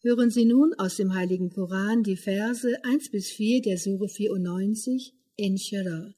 Hören Sie nun aus dem Heiligen Koran die Verse 1 bis 4 der Sure 94, Inshirah.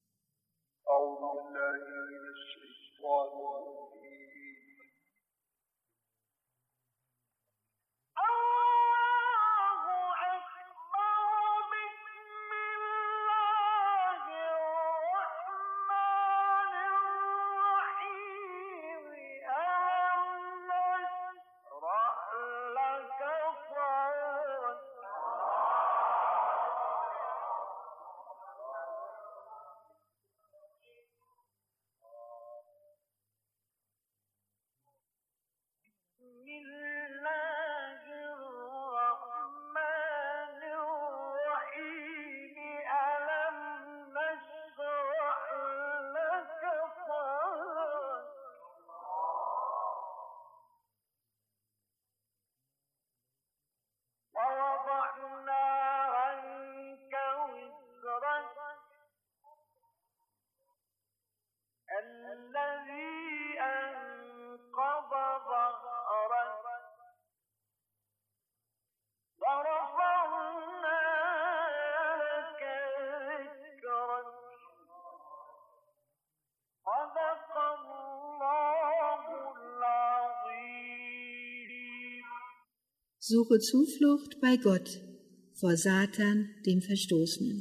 Suche Zuflucht bei Gott vor Satan, dem Verstoßenen.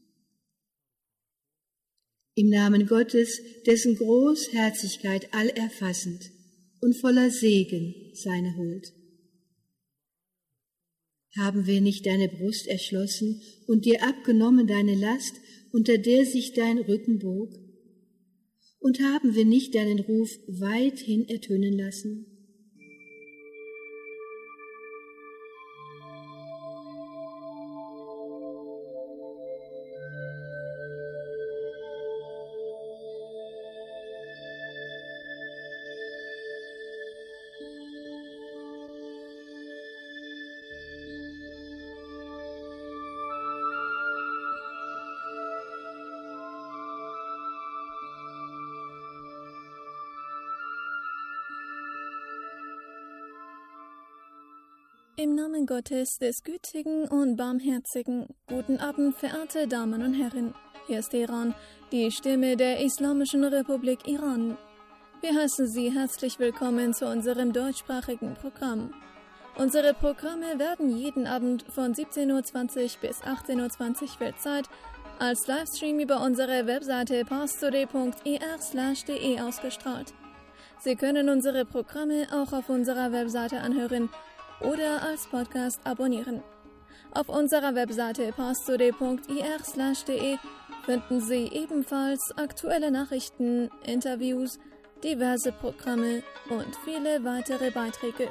Im Namen Gottes, dessen Großherzigkeit allerfassend und voller Segen seine Huld. Haben wir nicht deine Brust erschlossen und dir abgenommen deine Last, unter der sich dein Rücken bog? Und haben wir nicht deinen Ruf weithin ertönen lassen? Im Namen Gottes, des Gütigen und Barmherzigen, guten Abend, verehrte Damen und Herren. Hier ist Iran, die Stimme der Islamischen Republik Iran. Wir heißen Sie herzlich willkommen zu unserem deutschsprachigen Programm. Unsere Programme werden jeden Abend von 17:20 Uhr bis 18:20 Uhr Weltzeit als Livestream über unsere Webseite pastoday.er/de ausgestrahlt. Sie können unsere Programme auch auf unserer Webseite anhören oder als Podcast abonnieren. Auf unserer Webseite pastoday.er/de finden Sie ebenfalls aktuelle Nachrichten, Interviews, diverse Programme und viele weitere Beiträge.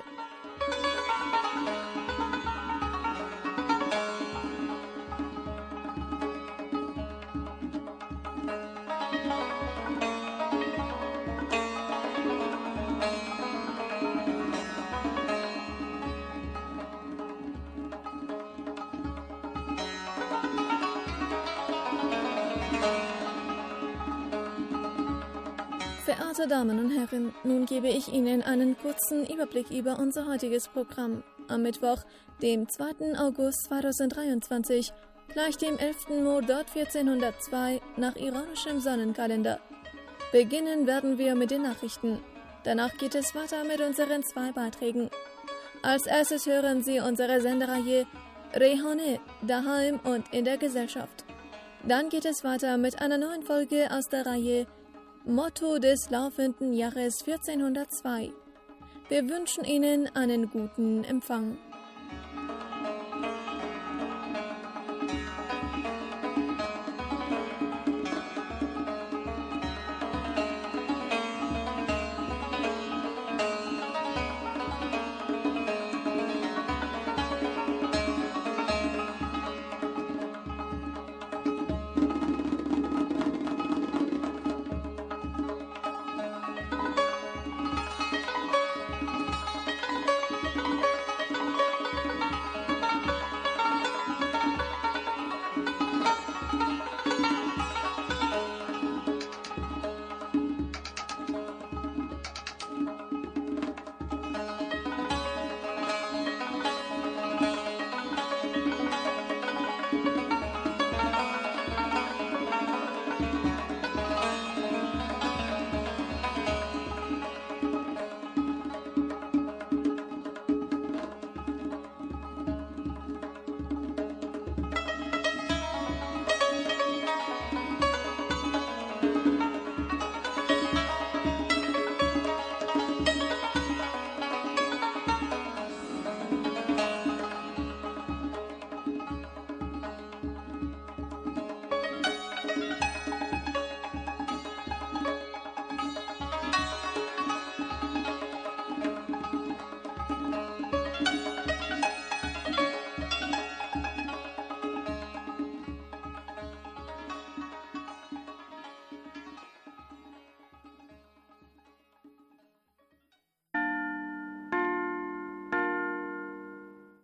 Verehrte Damen und Herren, nun gebe ich Ihnen einen kurzen Überblick über unser heutiges Programm. Am Mittwoch, dem 2. August 2023, gleich dem 11. Mordad 1402 nach iranischem Sonnenkalender. Beginnen werden wir mit den Nachrichten. Danach geht es weiter mit unseren 2 Beiträgen. Als erstes hören Sie unsere Sendereihe Rehane, daheim und in der Gesellschaft. Dann geht es weiter mit einer neuen Folge aus der Reihe Motto des laufenden Jahres 1402. Wir wünschen Ihnen einen guten Empfang.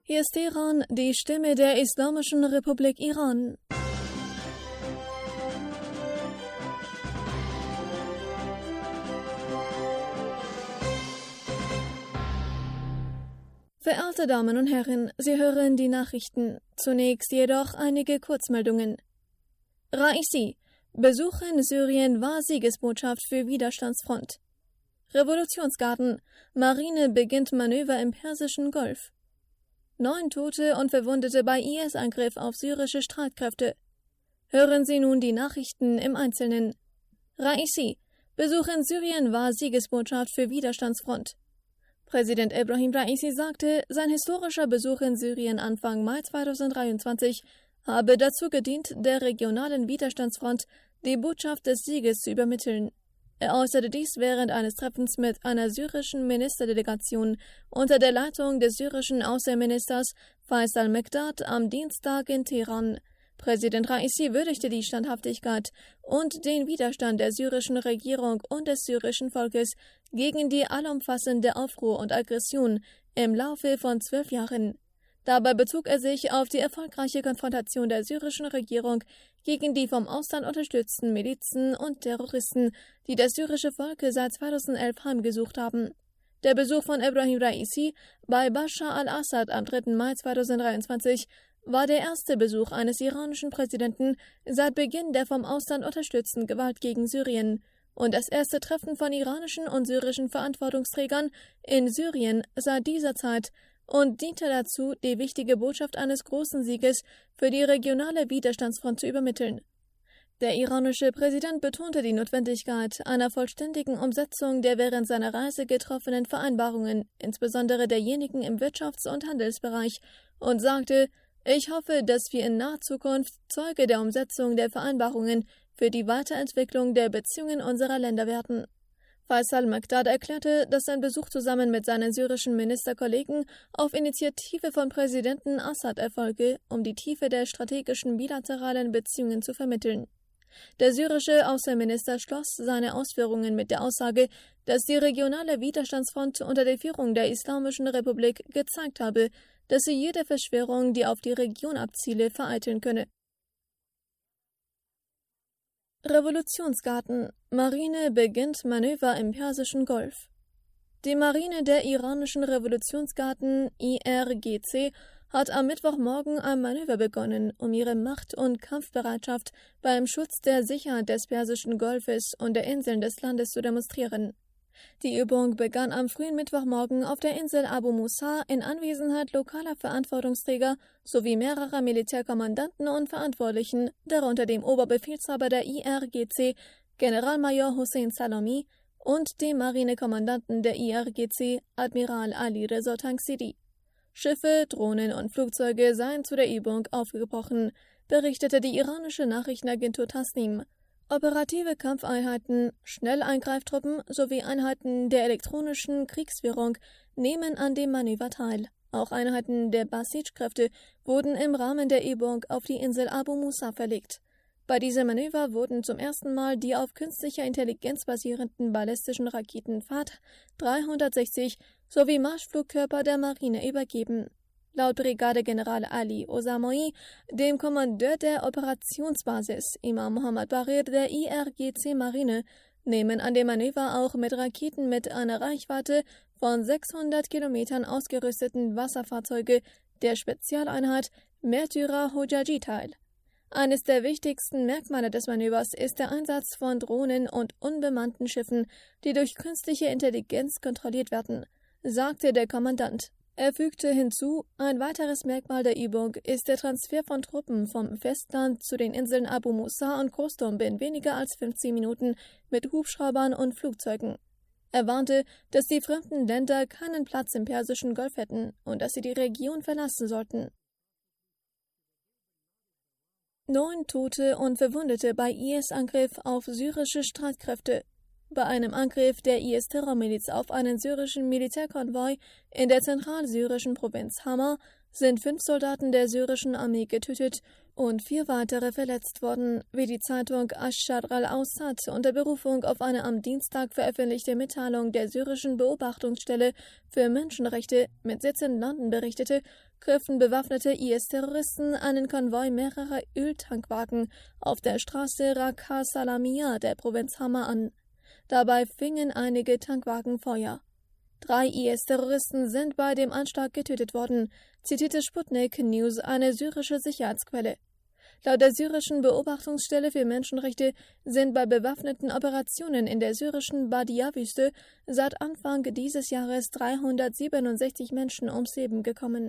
Hier ist Teheran, die Stimme der Islamischen Republik Iran. Verehrte Damen und Herren, Sie hören die Nachrichten. Zunächst jedoch einige Kurzmeldungen. Raisi, Besuch in Syrien war Siegesbotschaft für Widerstandsfront. Revolutionsgarden, Marine beginnt Manöver im Persischen Golf. 9 Tote und Verwundete bei IS-Angriff auf syrische Streitkräfte. Hören Sie nun die Nachrichten im Einzelnen. Raisi, Besuch in Syrien war Siegesbotschaft für Widerstandsfront. Präsident Ebrahim Raisi sagte, sein historischer Besuch in Syrien Anfang Mai 2023 habe dazu gedient, der regionalen Widerstandsfront die Botschaft des Sieges zu übermitteln. Er äußerte dies während eines Treffens mit einer syrischen Ministerdelegation unter der Leitung des syrischen Außenministers Faisal Mekdad am Dienstag in Teheran. Präsident Raisi würdigte die Standhaftigkeit und den Widerstand der syrischen Regierung und des syrischen Volkes gegen die allumfassende Aufruhr und Aggression im Laufe von 12 Jahren. Dabei bezog er sich auf die erfolgreiche Konfrontation der syrischen Regierung gegen die vom Ausland unterstützten Milizen und Terroristen, die das syrische Volk seit 2011 heimgesucht haben. Der Besuch von Ebrahim Raisi bei Bashar al-Assad am 3. Mai 2023 war der erste Besuch eines iranischen Präsidenten seit Beginn der vom Ausland unterstützten Gewalt gegen Syrien und das erste Treffen von iranischen und syrischen Verantwortungsträgern in Syrien seit dieser Zeit und diente dazu, die wichtige Botschaft eines großen Sieges für die regionale Widerstandsfront zu übermitteln. Der iranische Präsident betonte die Notwendigkeit einer vollständigen Umsetzung der während seiner Reise getroffenen Vereinbarungen, insbesondere derjenigen im Wirtschafts- und Handelsbereich, und sagte, ich hoffe, dass wir in naher Zukunft Zeuge der Umsetzung der Vereinbarungen für die Weiterentwicklung der Beziehungen unserer Länder werden. Faisal Mekdad erklärte, dass sein Besuch zusammen mit seinen syrischen Ministerkollegen auf Initiative von Präsidenten Assad erfolge, um die Tiefe der strategischen bilateralen Beziehungen zu vermitteln. Der syrische Außenminister schloss seine Ausführungen mit der Aussage, dass die regionale Widerstandsfront unter der Führung der Islamischen Republik gezeigt habe, dass sie jede Verschwörung, die auf die Region abziele, vereiteln könne. Revolutionsgarden, Marine beginnt Manöver im Persischen Golf. Die Marine der iranischen Revolutionsgarden IRGC hat am Mittwochmorgen ein Manöver begonnen, um ihre Macht- und Kampfbereitschaft beim Schutz der Sicherheit des Persischen Golfes und der Inseln des Landes zu demonstrieren. Die Übung begann am frühen Mittwochmorgen auf der Insel Abu Musa in Anwesenheit lokaler Verantwortungsträger sowie mehrerer Militärkommandanten und Verantwortlichen, darunter dem Oberbefehlshaber der IRGC, Generalmajor Hossein Salami, und dem Marinekommandanten der IRGC, Admiral Ali Reza Tangsiri. Schiffe, Drohnen und Flugzeuge seien zu der Übung aufgebrochen, berichtete die iranische Nachrichtenagentur Tasnim. Operative Kampfeinheiten, Schnelleingreiftruppen sowie Einheiten der elektronischen Kriegsführung nehmen an dem Manöver teil. Auch Einheiten der Basij-Kräfte wurden im Rahmen der Übung auf die Insel Abu Musa verlegt. Bei diesem Manöver wurden zum ersten Mal die auf künstlicher Intelligenz basierenden ballistischen Raketen FAT 360 sowie Marschflugkörper der Marine übergeben. Laut Brigadegeneral Ali Osamoi, dem Kommandeur der Operationsbasis Imam Mohammad Barir der IRGC-Marine, nehmen an dem Manöver auch mit Raketen mit einer Reichweite von 600 Kilometern ausgerüsteten Wasserfahrzeuge der Spezialeinheit Märtyrer Hojaji teil. Eines der wichtigsten Merkmale des Manövers ist der Einsatz von Drohnen und unbemannten Schiffen, die durch künstliche Intelligenz kontrolliert werden, sagte der Kommandant. Er fügte hinzu, ein weiteres Merkmal der Übung ist der Transfer von Truppen vom Festland zu den Inseln Abu Musa und Kostum in weniger als 15 Minuten mit Hubschraubern und Flugzeugen. Er warnte, dass die fremden Länder keinen Platz im Persischen Golf hätten und dass sie die Region verlassen sollten. 9 Tote und Verwundete bei IS-Angriff auf syrische Streitkräfte. Bei einem Angriff der IS-Terrormiliz auf einen syrischen Militärkonvoi in der zentralsyrischen Provinz Hama sind 5 Soldaten der syrischen Armee getötet und 4 weitere verletzt worden, wie die Zeitung Ash-Sharq al-Awsat unter Berufung auf eine am Dienstag veröffentlichte Mitteilung der syrischen Beobachtungsstelle für Menschenrechte mit Sitz in London berichtete, griffen bewaffnete IS-Terroristen einen Konvoi mehrerer Öltankwagen auf der Straße Raqqa Salamiyah der Provinz Hama an. Dabei fingen einige Tankwagen Feuer. 3 IS-Terroristen sind bei dem Anschlag getötet worden, zitierte Sputnik News eine syrische Sicherheitsquelle. Laut der syrischen Beobachtungsstelle für Menschenrechte sind bei bewaffneten Operationen in der syrischen Badia-Wüste seit Anfang dieses Jahres 367 Menschen ums Leben gekommen.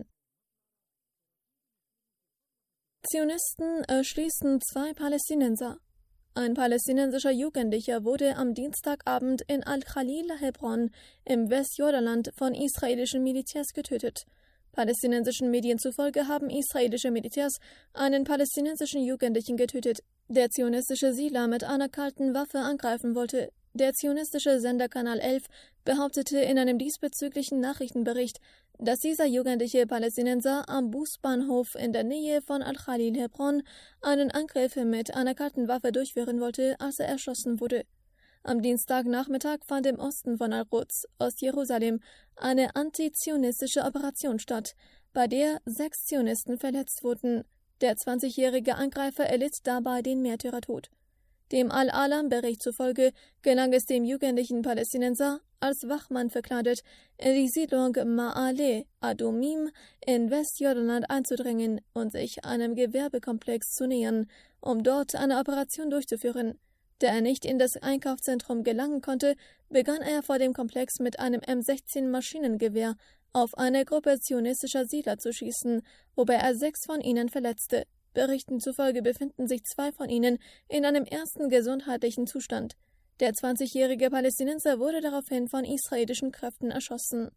Zionisten erschließen 2 Palästinenser. Ein palästinensischer Jugendlicher wurde am Dienstagabend in Al-Khalil, Hebron, im Westjordanland von israelischen Militärs getötet. Palästinensischen Medien zufolge haben israelische Militärs einen palästinensischen Jugendlichen getötet, der zionistische Siedler mit einer kalten Waffe angreifen wollte. Der zionistische Sender Kanal 11 behauptete in einem diesbezüglichen Nachrichtenbericht, dass dieser jugendliche Palästinenser am Busbahnhof in der Nähe von Al-Khalil Hebron einen Angriff mit einer kalten Waffe durchführen wollte, als er erschossen wurde. Am Dienstagnachmittag fand im Osten von Al-Quds, Ostjerusalem, eine antizionistische Operation statt, bei der 6 Zionisten verletzt wurden. Der 20-jährige Angreifer erlitt dabei den Märtyrertod. Dem Al-Alam-Bericht zufolge gelang es dem jugendlichen Palästinenser, als Wachmann verkleidet, in die Siedlung Ma'ale Adumim in Westjordanland einzudringen und sich einem Gewerbekomplex zu nähern, um dort eine Operation durchzuführen. Da er nicht in das Einkaufszentrum gelangen konnte, begann er vor dem Komplex mit einem M16-Maschinengewehr auf eine Gruppe zionistischer Siedler zu schießen, wobei er 6 von ihnen verletzte. Berichten zufolge befinden sich 2 von ihnen in einem ersten gesundheitlichen Zustand. Der 20-jährige Palästinenser wurde daraufhin von israelischen Kräften erschossen.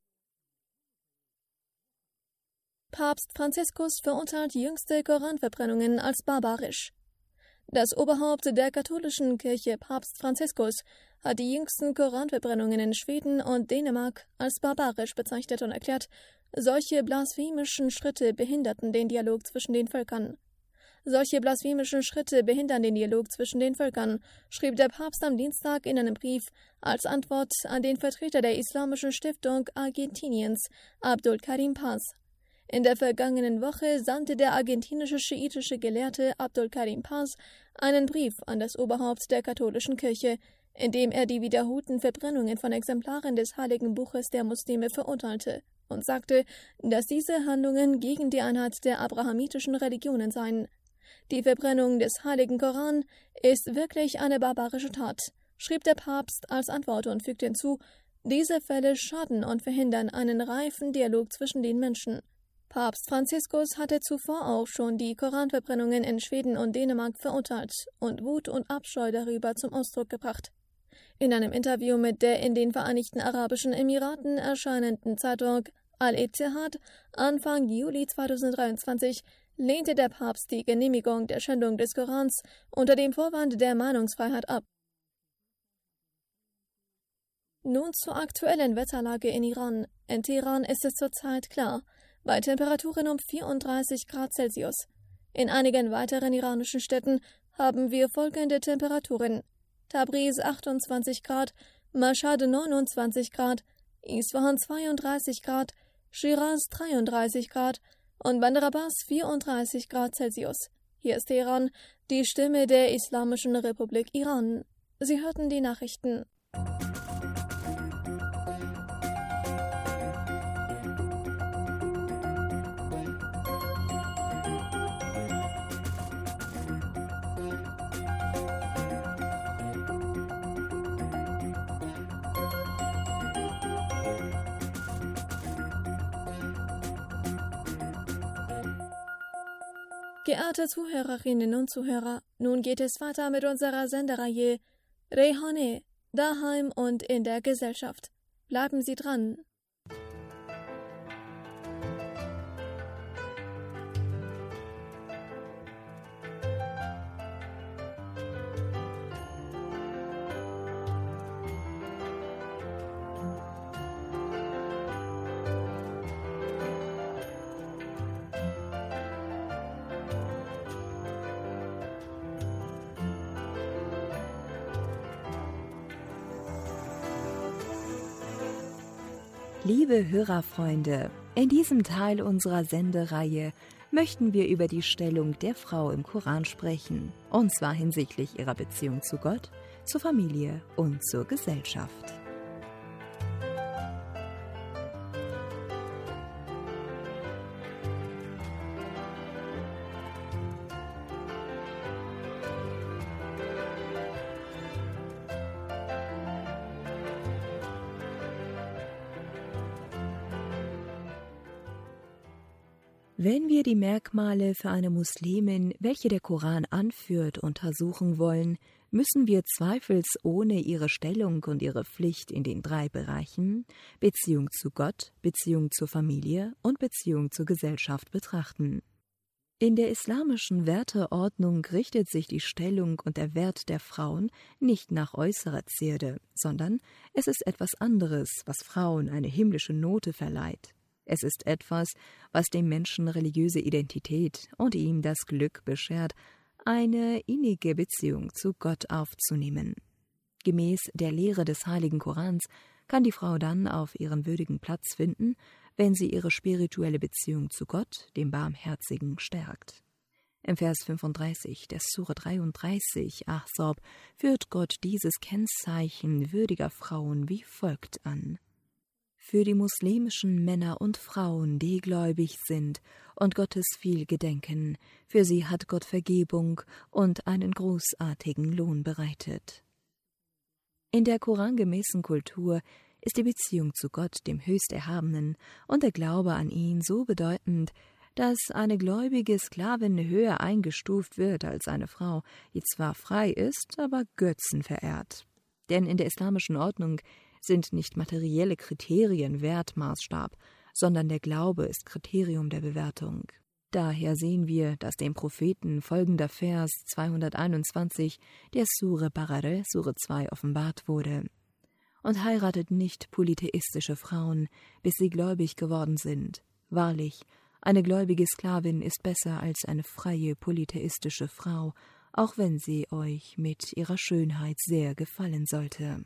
Papst Franziskus verurteilt jüngste Koranverbrennungen als barbarisch. Das Oberhaupt der katholischen Kirche, Papst Franziskus, hat die jüngsten Koranverbrennungen in Schweden und Dänemark als barbarisch bezeichnet und erklärt, solche blasphemischen Schritte behinderten den Dialog zwischen den Völkern. Solche blasphemischen Schritte behindern den Dialog zwischen den Völkern, schrieb der Papst am Dienstag in einem Brief als Antwort an den Vertreter der Islamischen Stiftung Argentiniens, Abdul Karim Paz. In der vergangenen Woche sandte der argentinische schiitische Gelehrte Abdul Karim Paz einen Brief an das Oberhaupt der katholischen Kirche, in dem er die wiederholten Verbrennungen von Exemplaren des Heiligen Buches der Muslime verurteilte und sagte, dass diese Handlungen gegen die Einheit der abrahamitischen Religionen seien. Die Verbrennung des Heiligen Koran ist wirklich eine barbarische Tat, schrieb der Papst als Antwort und fügte hinzu, diese Fälle schaden und verhindern einen reifen Dialog zwischen den Menschen. Papst Franziskus hatte zuvor auch schon die Koranverbrennungen in Schweden und Dänemark verurteilt und Wut und Abscheu darüber zum Ausdruck gebracht. In einem Interview mit der in den Vereinigten Arabischen Emiraten erscheinenden Zeitung Al-Ittihad Anfang Juli 2023 lehnte der Papst die Genehmigung der Schändung des Korans unter dem Vorwand der Meinungsfreiheit ab. Nun zur aktuellen Wetterlage in Iran. In Teheran ist es zurzeit klar, bei Temperaturen um 34 Grad Celsius. In einigen weiteren iranischen Städten haben wir folgende Temperaturen: Tabriz 28 Grad, Mashhad 29 Grad, Isfahan 32 Grad, Shiraz 33 Grad und Bandar Abbas 34 Grad Celsius. Hier ist Teheran, die Stimme der Islamischen Republik Iran. Sie hörten die Nachrichten. Geehrte Zuhörerinnen und Zuhörer, nun geht es weiter mit unserer Sendereihe Rehane, daheim und in der Gesellschaft. Bleiben Sie dran. Liebe Hörerfreunde, In diesem Teil unserer Sendereihe möchten wir über die Stellung der Frau im Koran sprechen, und zwar hinsichtlich ihrer Beziehung zu Gott, zur Familie und zur Gesellschaft. Wenn wir die Merkmale für eine Muslimin, welche der Koran anführt, untersuchen wollen, müssen wir zweifelsohne ihre Stellung und ihre Pflicht in den 3 Bereichen Beziehung zu Gott, Beziehung zur Familie und Beziehung zur Gesellschaft betrachten. In der islamischen Werteordnung richtet sich die Stellung und der Wert der Frauen nicht nach äußerer Zierde, sondern es ist etwas anderes, was Frauen eine himmlische Note verleiht. Es ist etwas, was dem Menschen religiöse Identität und ihm das Glück beschert, eine innige Beziehung zu Gott aufzunehmen. Gemäß der Lehre des Heiligen Korans kann die Frau dann auf ihren würdigen Platz finden, wenn sie ihre spirituelle Beziehung zu Gott, dem Barmherzigen, stärkt. Im Vers 35 der Sure 33, Ahzab, führt Gott dieses Kennzeichen würdiger Frauen wie folgt an: Für die muslimischen Männer und Frauen, die gläubig sind und Gottes viel gedenken, für sie hat Gott Vergebung und einen großartigen Lohn bereitet. In der korangemäßen Kultur ist die Beziehung zu Gott, dem Höchsterhabenen, und der Glaube an ihn so bedeutend, dass eine gläubige Sklavin höher eingestuft wird als eine Frau, die zwar frei ist, aber Götzen verehrt. Denn in der islamischen Ordnung sind nicht materielle Kriterien Wertmaßstab, sondern der Glaube ist Kriterium der Bewertung. Daher sehen wir, dass dem Propheten folgender Vers 221 der Sure Baqarah, Sure 2, offenbart wurde: Und heiratet nicht polytheistische Frauen, bis sie gläubig geworden sind. Wahrlich, eine gläubige Sklavin ist besser als eine freie polytheistische Frau, auch wenn sie euch mit ihrer Schönheit sehr gefallen sollte.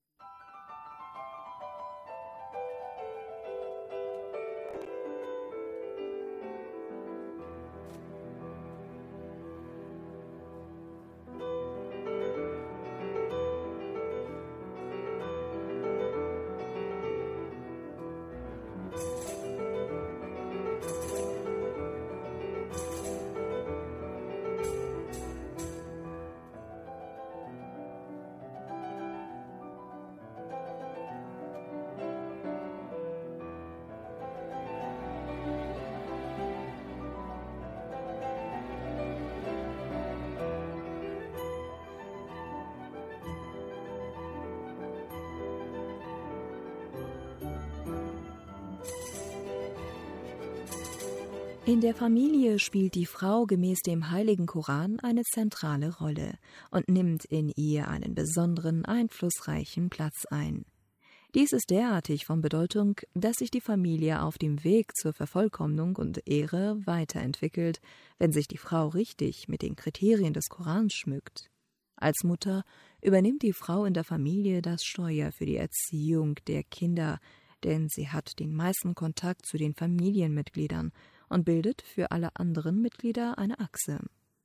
In der Familie spielt die Frau gemäß dem Heiligen Koran eine zentrale Rolle und nimmt in ihr einen besonderen, einflussreichen Platz ein. Dies ist derartig von Bedeutung, dass sich die Familie auf dem Weg zur Vervollkommnung und Ehre weiterentwickelt, wenn sich die Frau richtig mit den Kriterien des Korans schmückt. Als Mutter übernimmt die Frau in der Familie das Steuer für die Erziehung der Kinder, denn sie hat den meisten Kontakt zu den Familienmitgliedern und bildet für alle anderen Mitglieder eine Achse.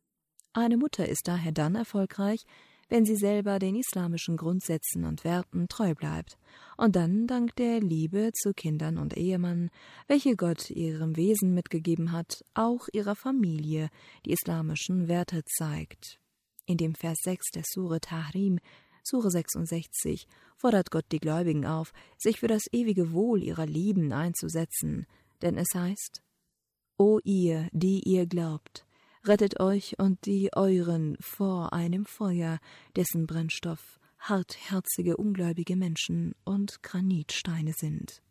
Eine Mutter ist daher dann erfolgreich, wenn sie selber den islamischen Grundsätzen und Werten treu bleibt und dann dank der Liebe zu Kindern und Ehemann, welche Gott ihrem Wesen mitgegeben hat, auch ihrer Familie die islamischen Werte zeigt. In dem Vers 6 der Sure Tahrim, Sure 66, fordert Gott die Gläubigen auf, sich für das ewige Wohl ihrer Lieben einzusetzen, denn es heißt: O ihr, die ihr glaubt, rettet euch und die euren vor einem Feuer, dessen Brennstoff hartherzige, ungläubige Menschen und Granitsteine sind.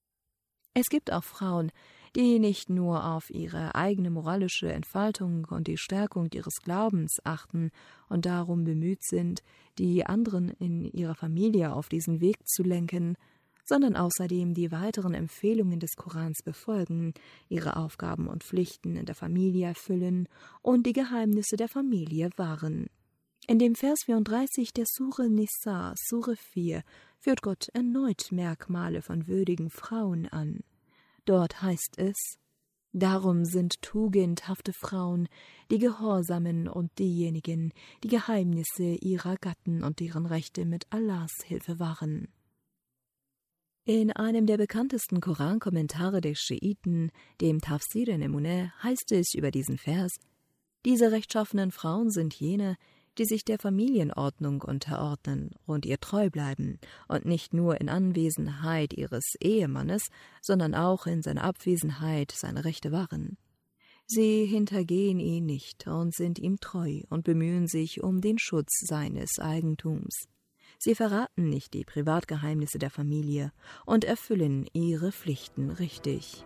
Es gibt auch Frauen, die nicht nur auf ihre eigene moralische Entfaltung und die Stärkung ihres Glaubens achten und darum bemüht sind, die anderen in ihrer Familie auf diesen Weg zu lenken, sondern außerdem die weiteren Empfehlungen des Korans befolgen, ihre Aufgaben und Pflichten in der Familie erfüllen und die Geheimnisse der Familie wahren. In dem Vers 34 der Sure Nisa, Sure 4, führt Gott erneut Merkmale von würdigen Frauen an. Dort heißt es: Darum sind tugendhafte Frauen die Gehorsamen und diejenigen, die Geheimnisse ihrer Gatten und deren Rechte mit Allahs Hilfe wahren. In einem der bekanntesten Korankommentare der Schiiten, dem Tafsir Nemuneh, heißt es über diesen Vers: Diese rechtschaffenen Frauen sind jene, die sich der Familienordnung unterordnen und ihr treu bleiben und nicht nur in Anwesenheit ihres Ehemannes, sondern auch in seiner Abwesenheit seine Rechte wahren. Sie hintergehen ihn nicht und sind ihm treu und bemühen sich um den Schutz seines Eigentums. Sie verraten nicht die Privatgeheimnisse der Familie und erfüllen ihre Pflichten richtig.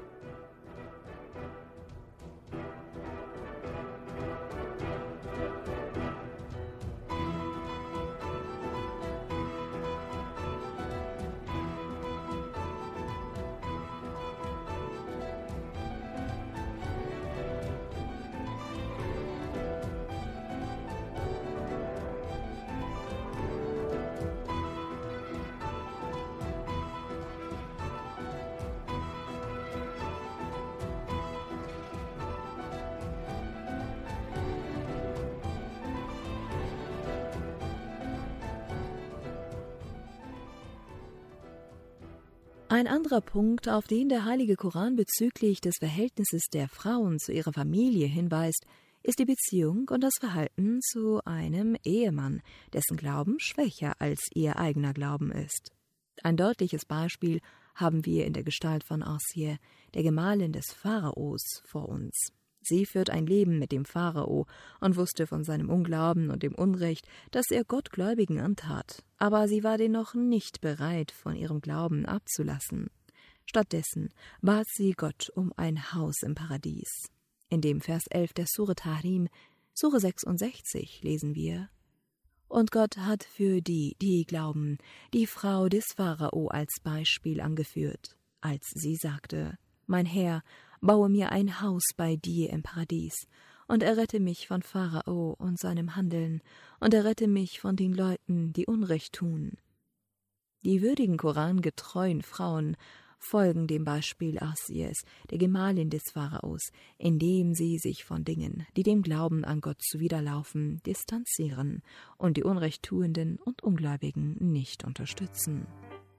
Ein anderer Punkt, auf den der Heilige Koran bezüglich des Verhältnisses der Frauen zu ihrer Familie hinweist, ist die Beziehung und das Verhalten zu einem Ehemann, dessen Glauben schwächer als ihr eigener Glauben ist. Ein deutliches Beispiel haben wir in der Gestalt von Asir, der Gemahlin des Pharaos, vor uns. Sie führt ein Leben mit dem Pharao und wusste von seinem Unglauben und dem Unrecht, das er Gottgläubigen antat, aber sie war dennoch nicht bereit, von ihrem Glauben abzulassen. Stattdessen bat sie Gott um ein Haus im Paradies. In dem Vers 11 der Sure Tahrim, Sure 66, lesen wir: Und Gott hat für die, die glauben, die Frau des Pharao als Beispiel angeführt, als sie sagte: Mein Herr, baue mir ein Haus bei dir im Paradies und errette mich von Pharao und seinem Handeln und errette mich von den Leuten, die Unrecht tun. Die würdigen korangetreuen Frauen folgen dem Beispiel Asirs, der Gemahlin des Pharaos, indem sie sich von Dingen, die dem Glauben an Gott zuwiderlaufen, distanzieren und die Unrechttuenden und Ungläubigen nicht unterstützen.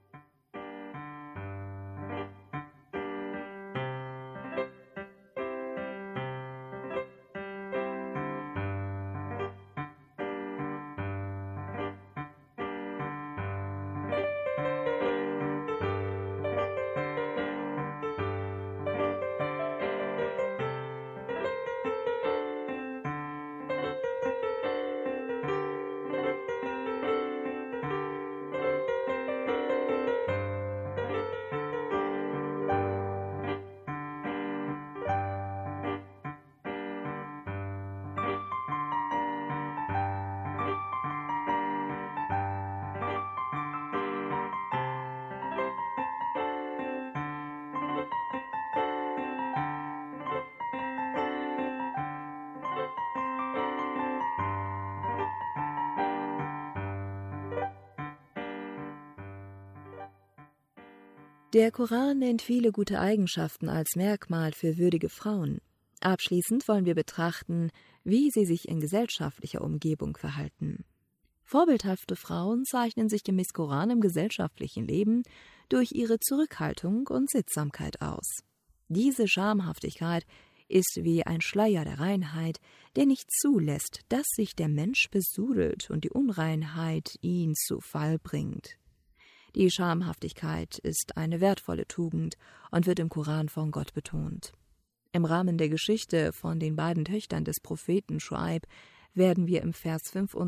Der Koran nennt viele gute Eigenschaften als Merkmal für würdige Frauen. Abschließend wollen wir betrachten, wie sie sich in gesellschaftlicher Umgebung verhalten. Vorbildhafte Frauen zeichnen sich gemäß Koran im gesellschaftlichen Leben durch ihre Zurückhaltung und Sittsamkeit aus. Diese Schamhaftigkeit ist wie ein Schleier der Reinheit, der nicht zulässt, dass sich der Mensch besudelt und die Unreinheit ihn zu Fall bringt. Die Schamhaftigkeit ist eine wertvolle Tugend und wird im Koran von Gott betont. Im Rahmen der Geschichte von den beiden Töchtern des Propheten Schuaib werden wir im Vers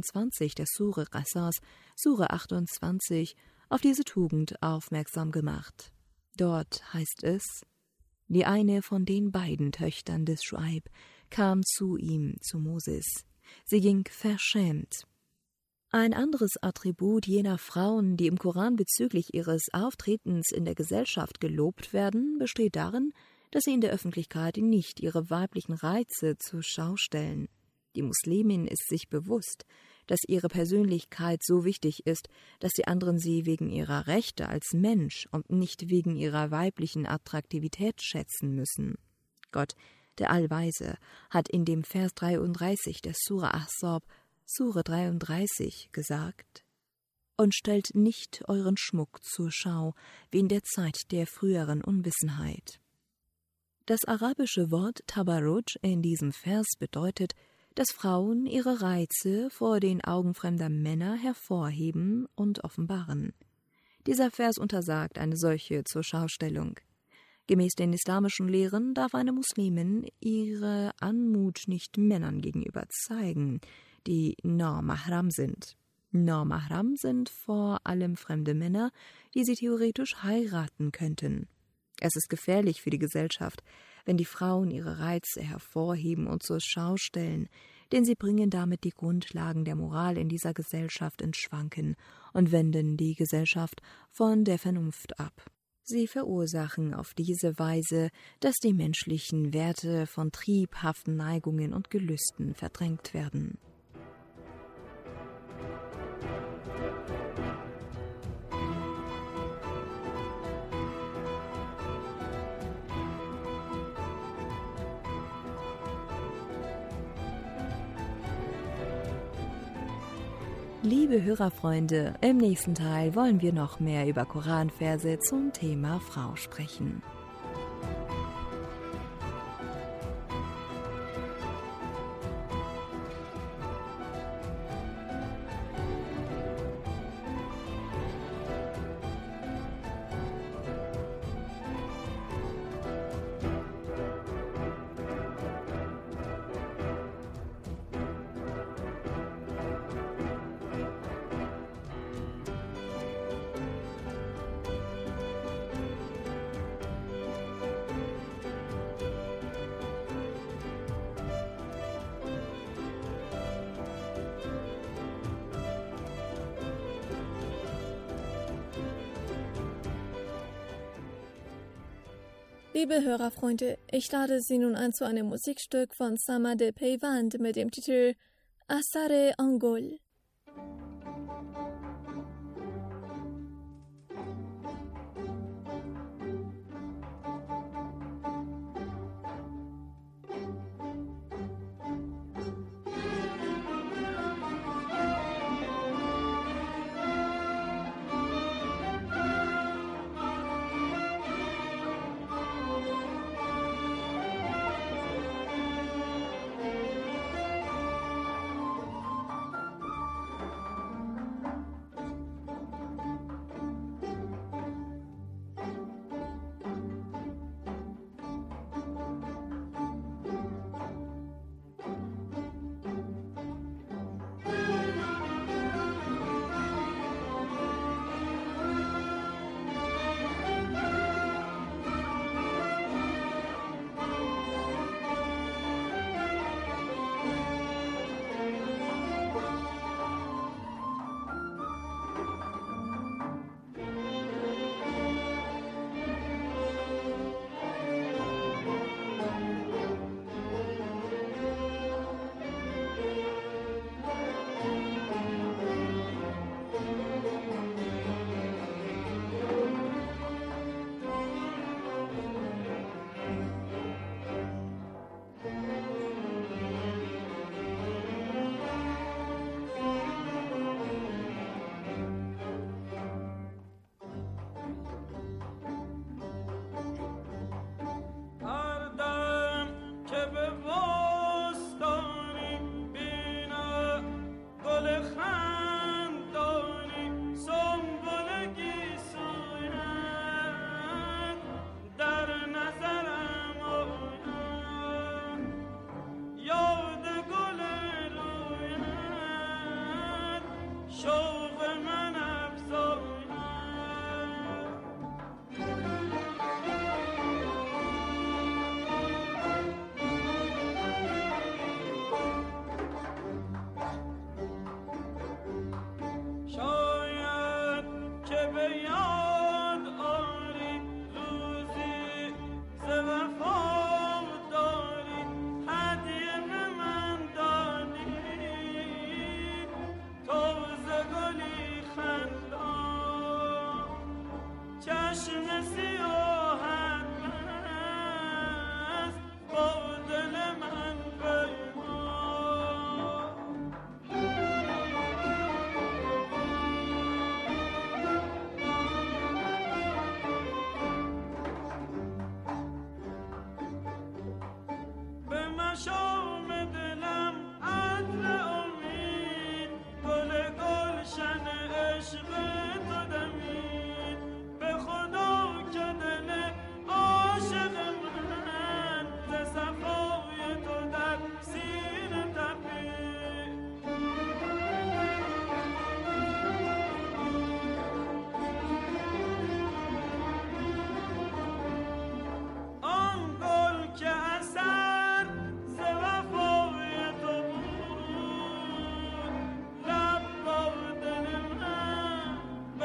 25 der Sure Qasas, Sure 28, auf diese Tugend aufmerksam gemacht. Dort heißt es: Die eine von den beiden Töchtern des Schuaib kam zu ihm, zu Moses. Sie ging verschämt. Ein anderes Attribut jener Frauen, die im Koran bezüglich ihres Auftretens in der Gesellschaft gelobt werden, besteht darin, dass sie in der Öffentlichkeit nicht ihre weiblichen Reize zur Schau stellen. Die Muslimin ist sich bewusst, dass ihre Persönlichkeit so wichtig ist, dass die anderen sie wegen ihrer Rechte als Mensch und nicht wegen ihrer weiblichen Attraktivität schätzen müssen. Gott, der Allweise, hat in dem Vers 33 der Sura Ahzab, Sure 33, gesagt: Und stellt nicht euren Schmuck zur Schau, wie in der Zeit der früheren Unwissenheit. Das arabische Wort Tabarruj in diesem Vers bedeutet, dass Frauen ihre Reize vor den Augen fremder Männer hervorheben und offenbaren. Dieser Vers untersagt eine solche Zurschaustellung. Gemäß den islamischen Lehren darf eine Muslimin ihre Anmut nicht Männern gegenüber zeigen, die Nor-Mahram sind. Nor-Mahram sind vor allem fremde Männer, die sie theoretisch heiraten könnten. Es ist gefährlich für die Gesellschaft, wenn die Frauen ihre Reize hervorheben und zur Schau stellen, denn sie bringen damit die Grundlagen der Moral in dieser Gesellschaft ins Schwanken und wenden die Gesellschaft von der Vernunft ab. Sie verursachen auf diese Weise, dass die menschlichen Werte von triebhaften Neigungen und Gelüsten verdrängt werden. Liebe Hörerfreunde, im nächsten Teil wollen wir noch mehr über Koranverse zum Thema Frau sprechen. Liebe Hörerfreunde, ich lade Sie nun ein zu einem Musikstück von Sama de Peyvand mit dem Titel Asare Angol.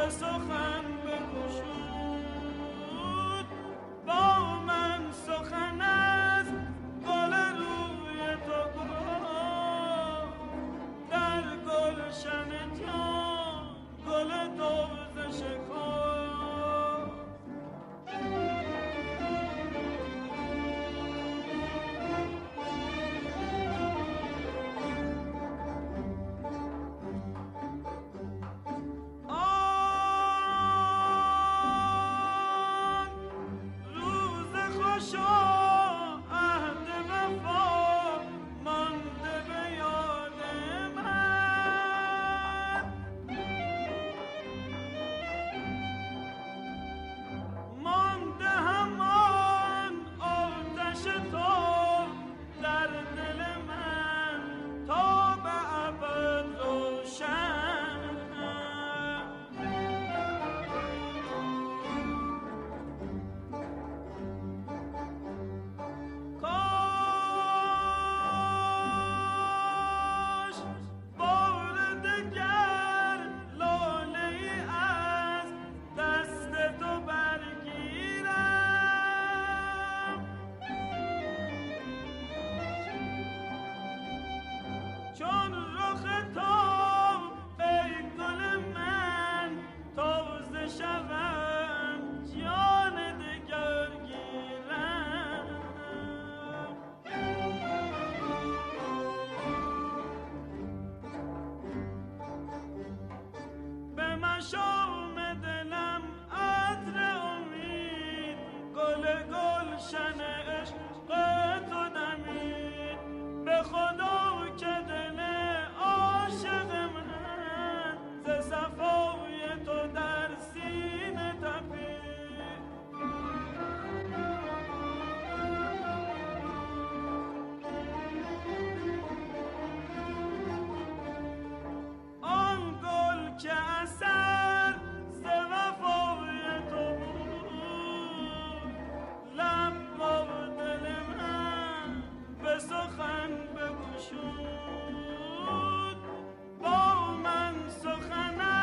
سخن بگشود با من سخن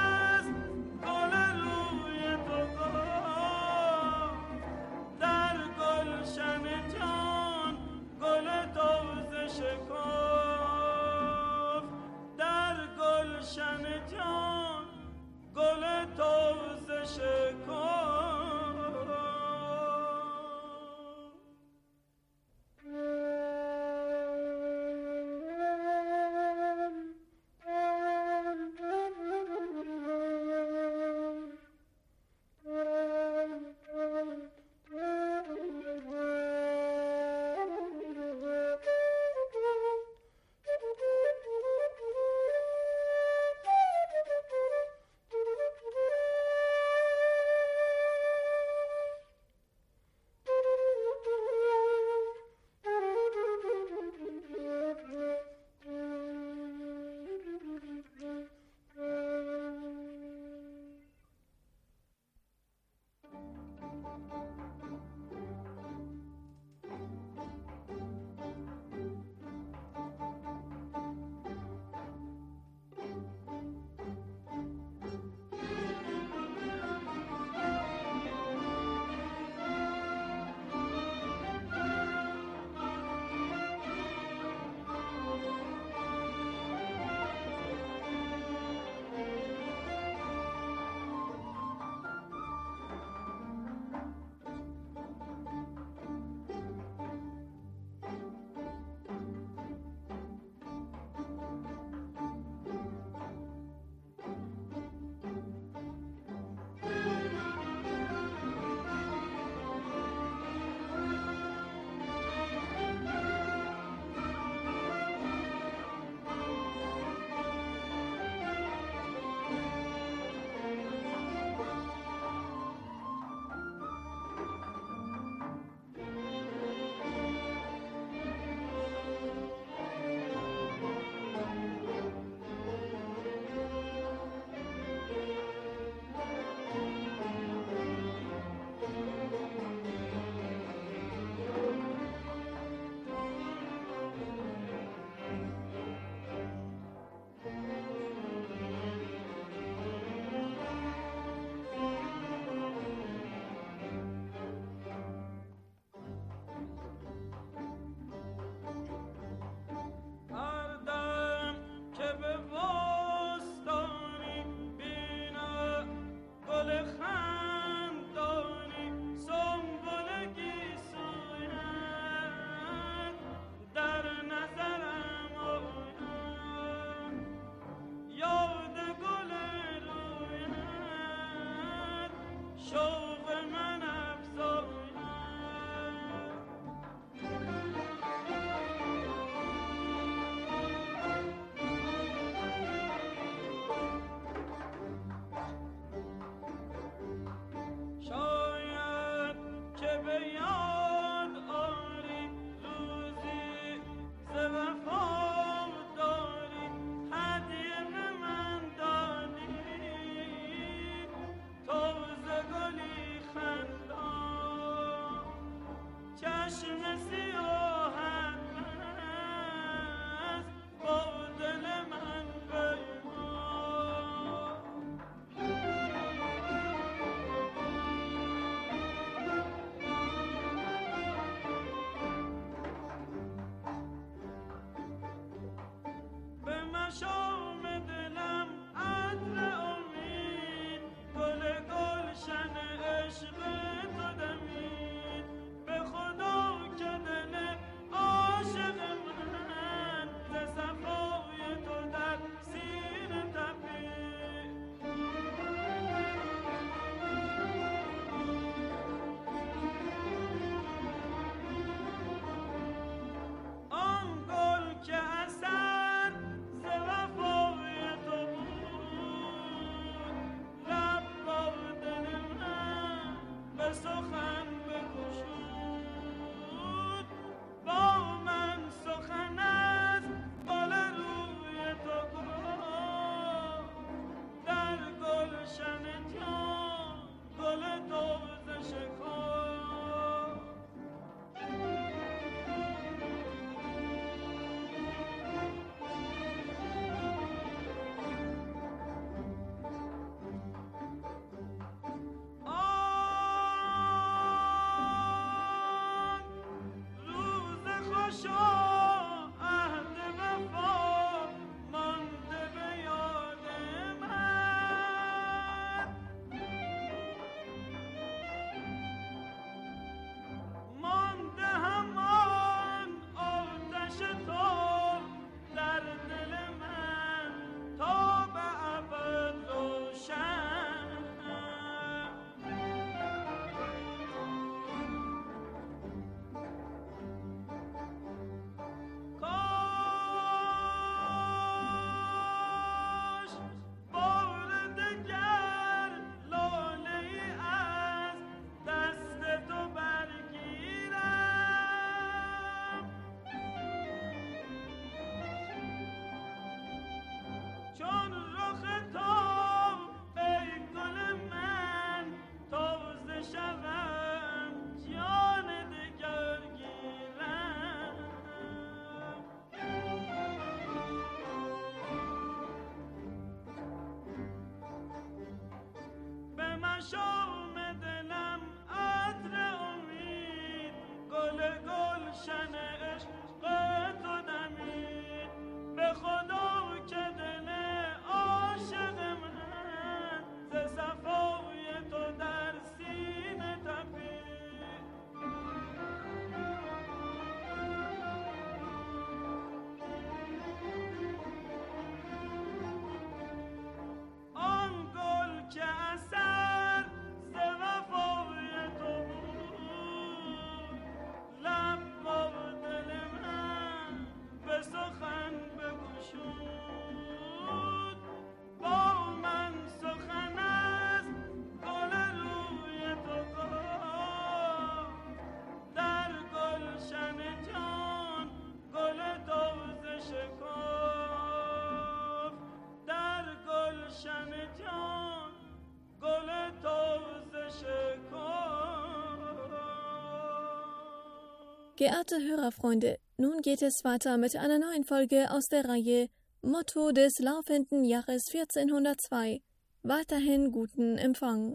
Geehrte Hörerfreunde, nun geht es weiter mit einer neuen Folge aus der Reihe Motto des laufenden Jahres 1402. Weiterhin guten Empfang.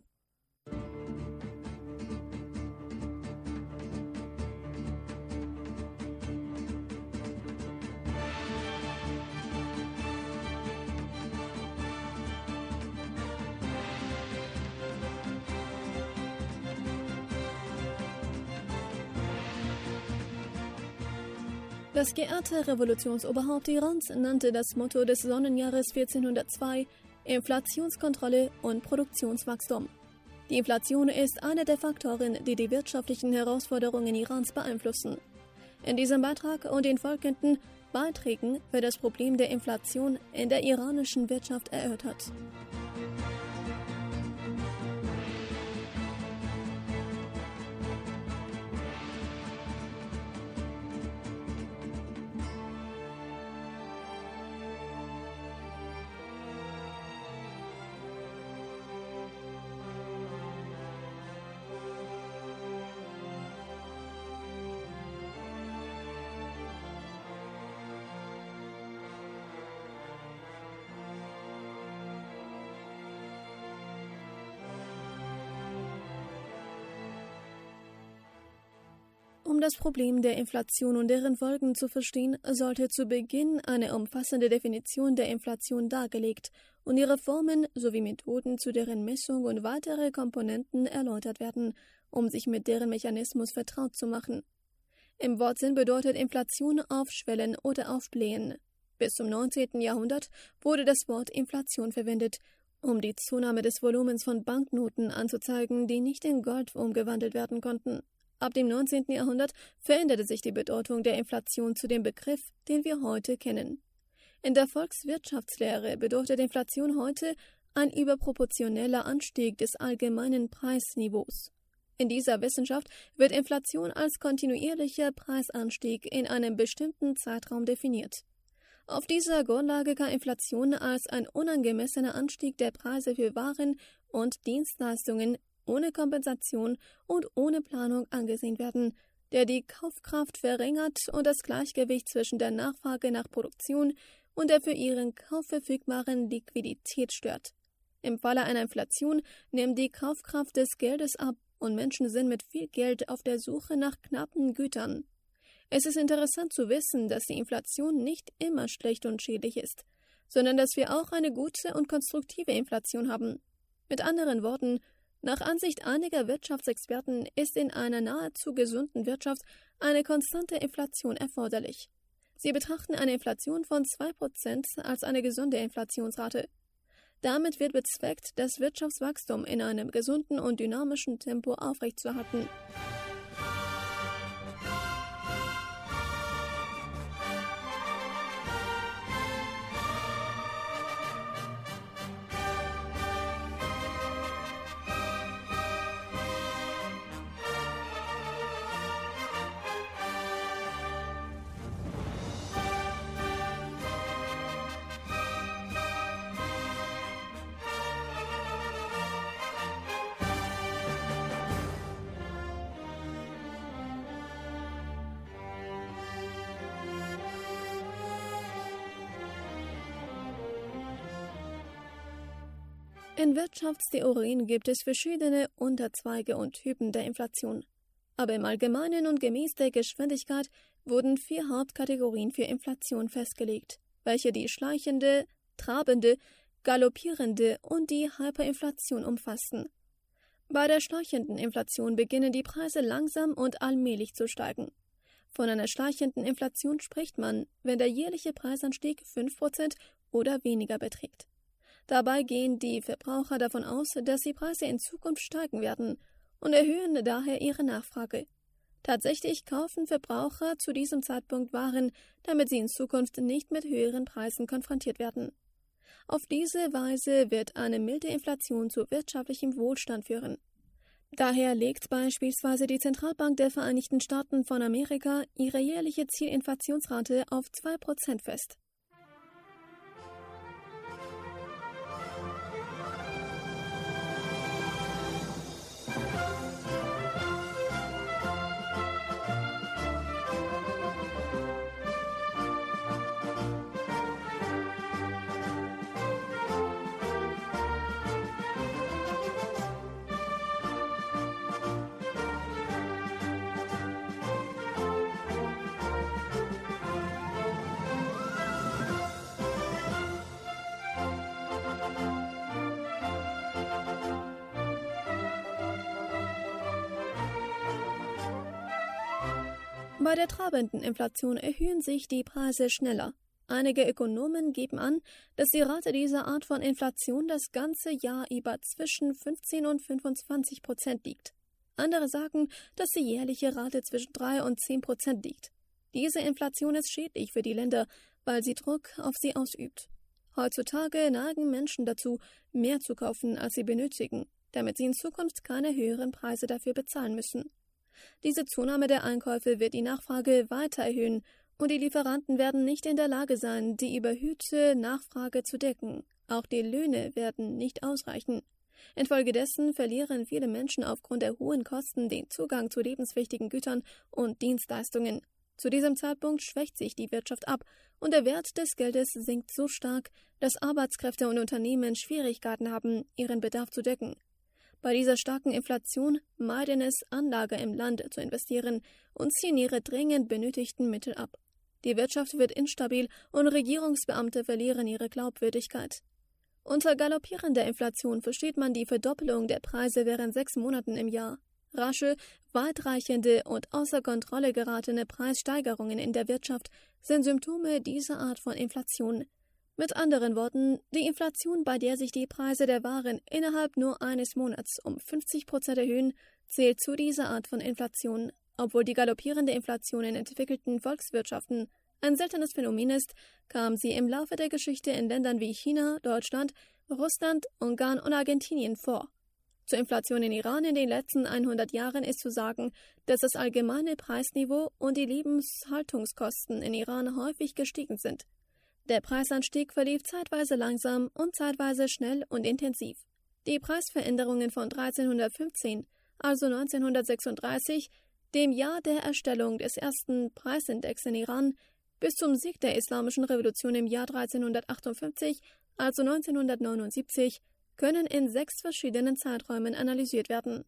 Das geehrte Revolutionsoberhaupt Irans nannte das Motto des Sonnenjahres 1402 Inflationskontrolle und Produktionswachstum. Die Inflation ist einer der Faktoren, die die wirtschaftlichen Herausforderungen Irans beeinflussen. In diesem Beitrag und den folgenden Beiträgen wird das Problem der Inflation in der iranischen Wirtschaft erörtert. Um das Problem der Inflation und deren Folgen zu verstehen, sollte zu Beginn eine umfassende Definition der Inflation dargelegt und ihre Formen sowie Methoden zu deren Messung und weitere Komponenten erläutert werden, um sich mit deren Mechanismus vertraut zu machen. Im Wortsinn bedeutet Inflation aufschwellen oder aufblähen. Bis zum 19. Jahrhundert wurde das Wort Inflation verwendet, um die Zunahme des Volumens von Banknoten anzuzeigen, die nicht in Gold umgewandelt werden konnten. Ab dem 19. Jahrhundert veränderte sich die Bedeutung der Inflation zu dem Begriff, den wir heute kennen. In der Volkswirtschaftslehre bedeutet Inflation heute ein überproportioneller Anstieg des allgemeinen Preisniveaus. In dieser Wissenschaft wird Inflation als kontinuierlicher Preisanstieg in einem bestimmten Zeitraum definiert. Auf dieser Grundlage kann Inflation als ein unangemessener Anstieg der Preise für Waren und Dienstleistungen ohne Kompensation und ohne Planung angesehen werden, der die Kaufkraft verringert und das Gleichgewicht zwischen der Nachfrage nach Produktion und der für ihren Kauf verfügbaren Liquidität stört. Im Falle einer Inflation nimmt die Kaufkraft des Geldes ab und Menschen sind mit viel Geld auf der Suche nach knappen Gütern. Es ist interessant zu wissen, dass die Inflation nicht immer schlecht und schädlich ist, sondern dass wir auch eine gute und konstruktive Inflation haben. Mit anderen Worten, nach Ansicht einiger Wirtschaftsexperten ist in einer nahezu gesunden Wirtschaft eine konstante Inflation erforderlich. Sie betrachten eine Inflation von 2% als eine gesunde Inflationsrate. Damit wird bezweckt, das Wirtschaftswachstum in einem gesunden und dynamischen Tempo aufrechtzuerhalten. In Wirtschaftstheorien gibt es verschiedene Unterzweige und Typen der Inflation. Aber im Allgemeinen und gemäß der Geschwindigkeit wurden 4 Hauptkategorien für Inflation festgelegt, welche die schleichende, trabende, galoppierende und die Hyperinflation umfassten. Bei der schleichenden Inflation beginnen die Preise langsam und allmählich zu steigen. Von einer schleichenden Inflation spricht man, wenn der jährliche Preisanstieg 5% oder weniger beträgt. Dabei gehen die Verbraucher davon aus, dass die Preise in Zukunft steigen werden und erhöhen daher ihre Nachfrage. Tatsächlich kaufen Verbraucher zu diesem Zeitpunkt Waren, damit sie in Zukunft nicht mit höheren Preisen konfrontiert werden. Auf diese Weise wird eine milde Inflation zu wirtschaftlichem Wohlstand führen. Daher legt beispielsweise die Zentralbank der Vereinigten Staaten von Amerika ihre jährliche Zielinflationsrate auf 2% fest. Bei der trabenden Inflation erhöhen sich die Preise schneller. Einige Ökonomen geben an, dass die Rate dieser Art von Inflation das ganze Jahr über zwischen 15 und 25% liegt. Andere sagen, dass die jährliche Rate zwischen 3 und 10% liegt. Diese Inflation ist schädlich für die Länder, weil sie Druck auf sie ausübt. Heutzutage neigen Menschen dazu, mehr zu kaufen, als sie benötigen, damit sie in Zukunft keine höheren Preise dafür bezahlen müssen. Diese Zunahme der Einkäufe wird die Nachfrage weiter erhöhen und die Lieferanten werden nicht in der Lage sein, die überhöhte Nachfrage zu decken. Auch die Löhne werden nicht ausreichen. Infolgedessen verlieren viele Menschen aufgrund der hohen Kosten den Zugang zu lebenswichtigen Gütern und Dienstleistungen. Zu diesem Zeitpunkt schwächt sich die Wirtschaft ab und der Wert des Geldes sinkt so stark, dass Arbeitskräfte und Unternehmen Schwierigkeiten haben, ihren Bedarf zu decken. Bei dieser starken Inflation meiden es Anleger im Land zu investieren und ziehen ihre dringend benötigten Mittel ab. Die Wirtschaft wird instabil und Regierungsbeamte verlieren ihre Glaubwürdigkeit. Unter galoppierender Inflation versteht man die Verdoppelung der Preise während 6 Monaten im Jahr. Rasche, weitreichende und außer Kontrolle geratene Preissteigerungen in der Wirtschaft sind Symptome dieser Art von Inflation. Mit anderen Worten, die Inflation, bei der sich die Preise der Waren innerhalb nur eines Monats um 50% erhöhen, zählt zu dieser Art von Inflation. Obwohl die galoppierende Inflation in entwickelten Volkswirtschaften ein seltenes Phänomen ist, kam sie im Laufe der Geschichte in Ländern wie China, Deutschland, Russland, Ungarn und Argentinien vor. Zur Inflation in Iran in den letzten 100 Jahren ist zu sagen, dass das allgemeine Preisniveau und die Lebenshaltungskosten in Iran häufig gestiegen sind. Der Preisanstieg verlief zeitweise langsam und zeitweise schnell und intensiv. Die Preisveränderungen von 1315, also 1936, dem Jahr der Erstellung des ersten Preisindex in Iran, bis zum Sieg der Islamischen Revolution im Jahr 1358, also 1979, können in 6 verschiedenen Zeiträumen analysiert werden.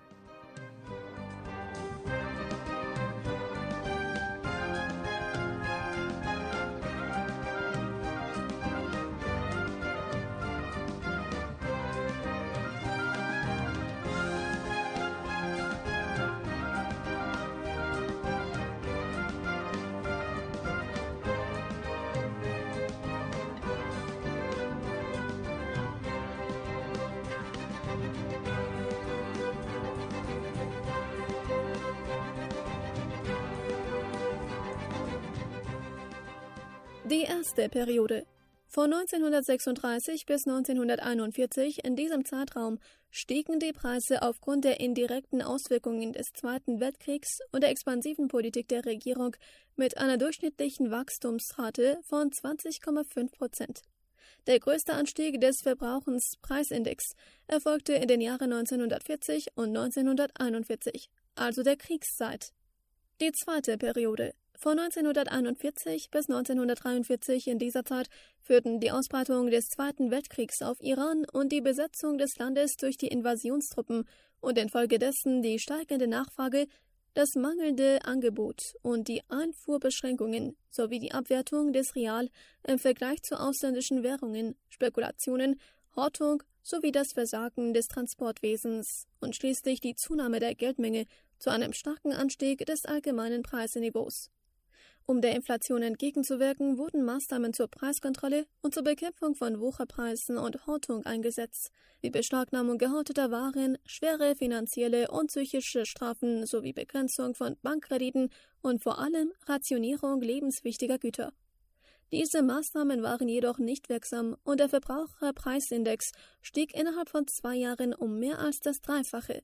Die erste Periode. Von 1936 bis 1941, in diesem Zeitraum, stiegen die Preise aufgrund der indirekten Auswirkungen des Zweiten Weltkriegs und der expansiven Politik der Regierung mit einer durchschnittlichen Wachstumsrate von 20,5%. Der größte Anstieg des Verbraucherpreisindex erfolgte in den Jahren 1940 und 1941, also der Kriegszeit. Die zweite Periode. Von 1941 bis 1943 in dieser Zeit führten die Ausbreitung des Zweiten Weltkriegs auf Iran und die Besetzung des Landes durch die Invasionstruppen und infolgedessen die steigende Nachfrage, das mangelnde Angebot und die Einfuhrbeschränkungen sowie die Abwertung des Rial im Vergleich zu ausländischen Währungen, Spekulationen, Hortung sowie das Versagen des Transportwesens und schließlich die Zunahme der Geldmenge zu einem starken Anstieg des allgemeinen Preisniveaus. Um der Inflation entgegenzuwirken, wurden Maßnahmen zur Preiskontrolle und zur Bekämpfung von Wucherpreisen und Hortung eingesetzt, wie Beschlagnahmung gehorteter Waren, schwere finanzielle und psychische Strafen sowie Begrenzung von Bankkrediten und vor allem Rationierung lebenswichtiger Güter. Diese Maßnahmen waren jedoch nicht wirksam und der Verbraucherpreisindex stieg innerhalb von 2 Jahren um mehr als das Dreifache.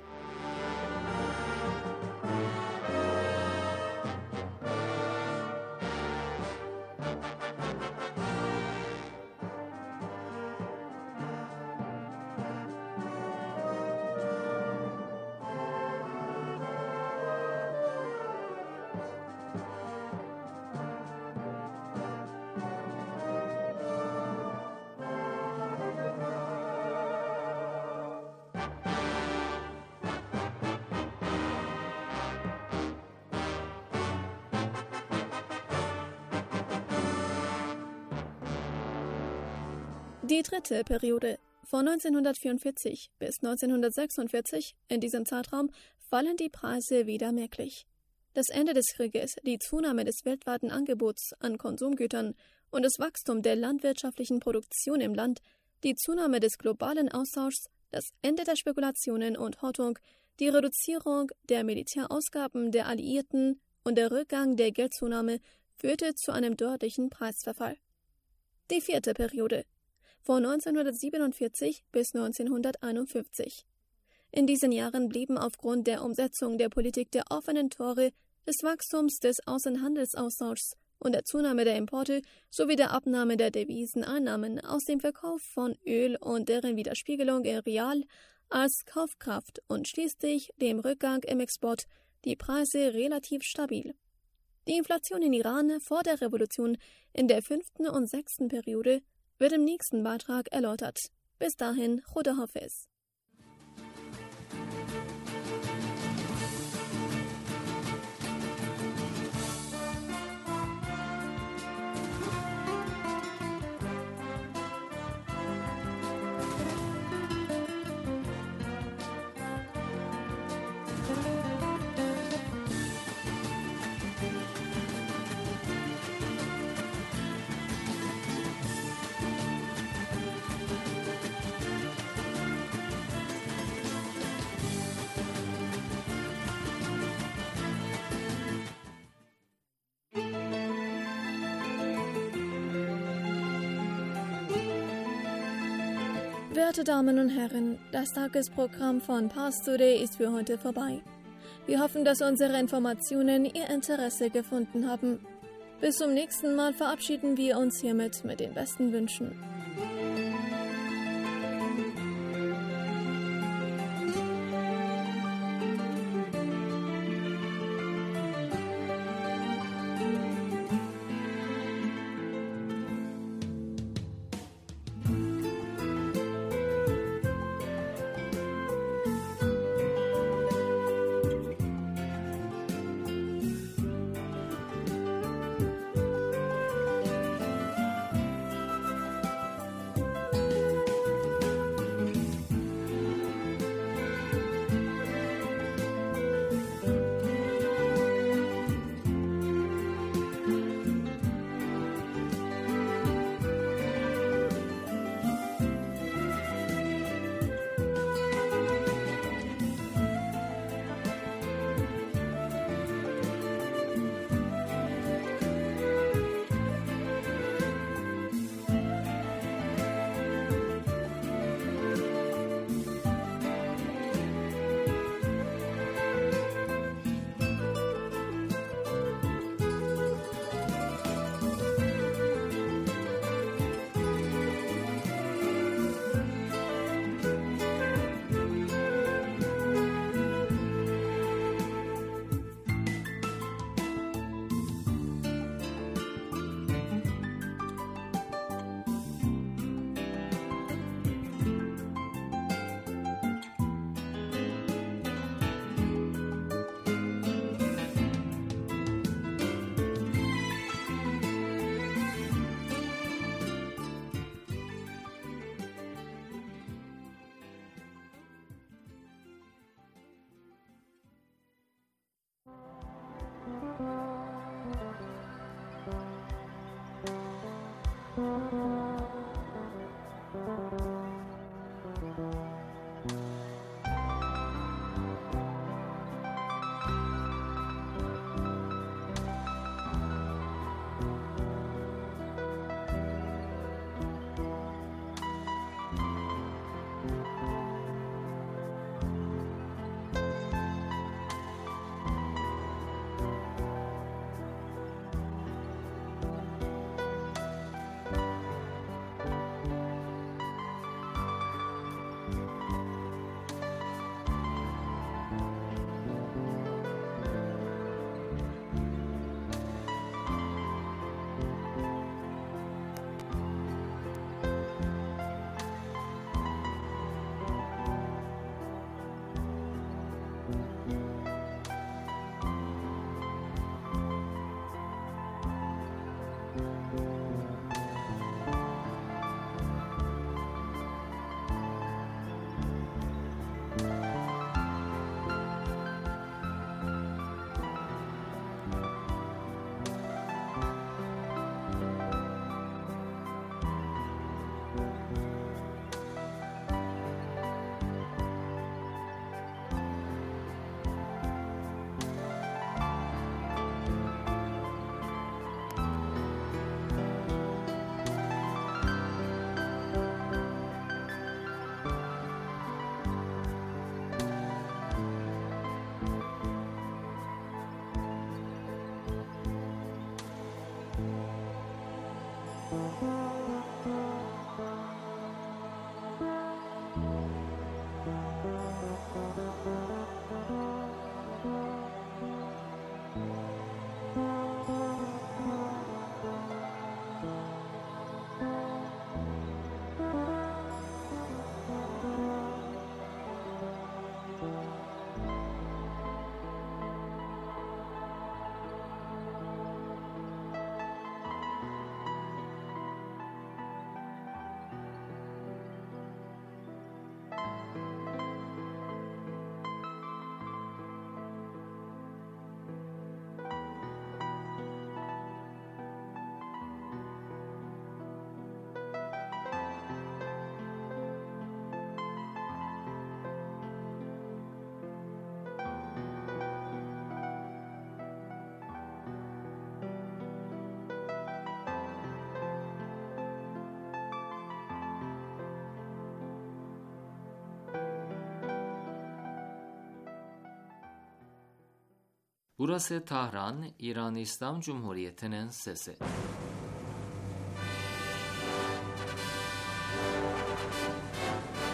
Die dritte Periode von 1944 bis 1946, in diesem Zeitraum fallen die Preise wieder merklich. Das Ende des Krieges, die Zunahme des weltweiten Angebots an Konsumgütern und das Wachstum der landwirtschaftlichen Produktion im Land, die Zunahme des globalen Austauschs, das Ende der Spekulationen und Hortung, die Reduzierung der Militärausgaben der Alliierten und der Rückgang der Geldzunahme führte zu einem deutlichen Preisverfall. Die vierte Periode von 1947 bis 1951. In diesen Jahren blieben aufgrund der Umsetzung der Politik der offenen Tore, des Wachstums des Außenhandelsaustauschs und der Zunahme der Importe sowie der Abnahme der Deviseneinnahmen aus dem Verkauf von Öl und deren Widerspiegelung in Rial als Kaufkraft und schließlich dem Rückgang im Export die Preise relativ stabil. Die Inflation in Iran vor der Revolution in der 5. und 6. Periode wird im nächsten Beitrag erläutert. Bis dahin, Choda Hafiz. Werte Damen und Herren, das Tagesprogramm von Pars Today ist für heute vorbei. Wir hoffen, dass unsere Informationen Ihr Interesse gefunden haben. Bis zum nächsten Mal verabschieden wir uns hiermit mit den besten Wünschen. Burası Tahran, İran İslam Cumhuriyeti'nin sesi.